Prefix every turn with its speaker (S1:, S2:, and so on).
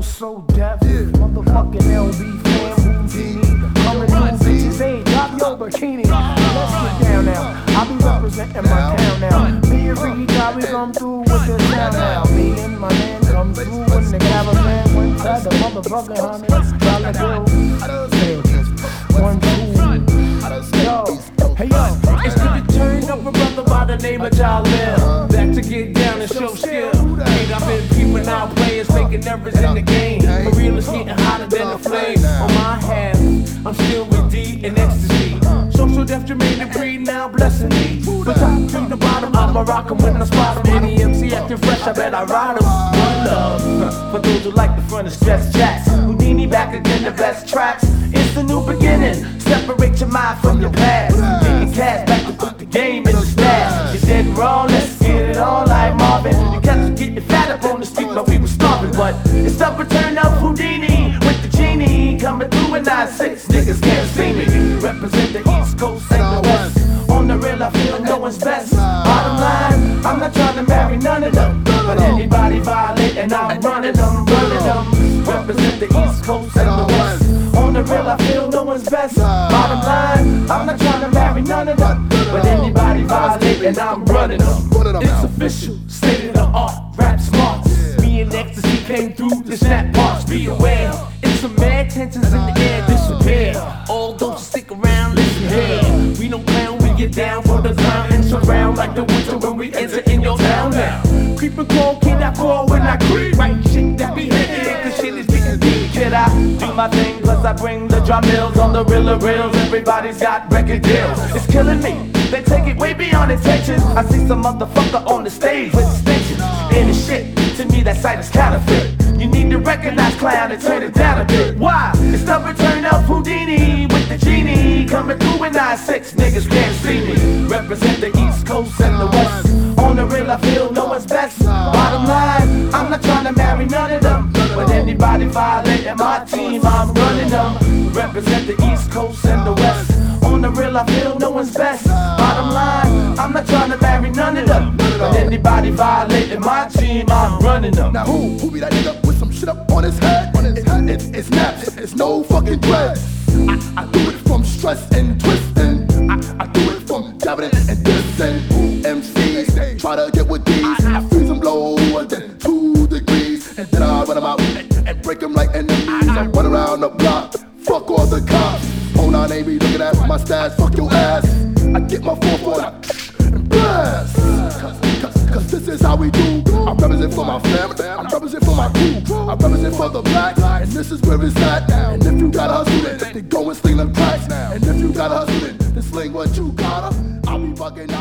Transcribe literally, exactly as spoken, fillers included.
S1: so deaf. Motherfucking L B fam, Houdini. Coming through bitches, hey, drop your bikini. Let's get down now. I be representing my town now. Me and Ricky Job, we come through with the sound now. Me and my man come through when the caravan went inside the motherfucking hundred dollar bill. One, two, yo, hey yo.
S2: It's to the turn of a brother by the name of Jalil. Back to get down and show skill. Ain't I been peeping out players making nervous in the game. For real, it's getting hotter than the flame. On my half, I'm still with D and ecstasy. Social death, Jermaine and Breed now blessing me. But top to the bottom, I'ma rock 'em when I spot 'em. Any M C acting fresh, I bet I ride 'em. One love, for those who like the front of stress jacks. Houdini back again, the best tracks. It's a new beginning. Separate your mind from your past. Getting cash back to put the game in the stash. You did wrong, let's get it on like Marvin. You kept getting fat up on the street, but we were starving. But it's the return of Houdini with the genie coming through in nine six. Niggas can't see me. Represent the East Coast and the West. On the real, I feel no one's best. Bottom line, I'm not trying to marry none of them. But anybody violating, I'm running them, running them. Represent the East Coast and the West. On the real, I feel no one's best. Bottom line, I'm not trying to marry none of them. But anybody violating, I'm running them. It's official, state of the art, rap smarts. Me and Ecstasy came through the snap parts. Be aware, it's some mad tensions in the air. Disappear. All those who stick around, listen here. We don't clown, we get down for the clown and surround like the winter when we enter in your town now. Creep and crawl, kid, I fall when I creep. Right shit that be hitting, cause shit is getting deep. Kid, I do my thing, plus I bring the drum mills on the real of reels. Everybody's got record deals. It's killing me. They take it way beyond intentions. I see some motherfucker on the stage with extensions. And the shit, to me that sight is counterfeit. You need to recognize clown and turn it down a bit. Why? It's the return of Houdini with the genie coming through in nine six. Niggas can't see me. Represent the East Coast and the West. On the real, I feel no one's best. Bottom line, I'm not trying to marry none of them. But anybody violating my team, I'm running them. Represent the East Coast and the West. On the real, I feel no one's best. Bottom line, I'm not trying to marry none of them. But anybody violating my team, I'm running them.
S3: Now who, who be that nigga with some shit up on his head? On his head. It's, it's naps, it's no fucking dread. I, I do it from stress and twisting. I, I do it from dabbing and dissing. M Cs try to get with these. I freeze them low and then two degrees. And then I run them out and, and break them like enemies. I run around the block, fuck all the cops. Oh nah, they be looking at my stats, fuck your ass. I get my four four and blast. Cause, cause, cause this is how we do. I represent for my family, I represent for my crew. I represent for the blacks, and this is where it's at. And if you got hustle, then go and sling them tracks. And if you got hustle, then sling what you gotta. I'll be bugging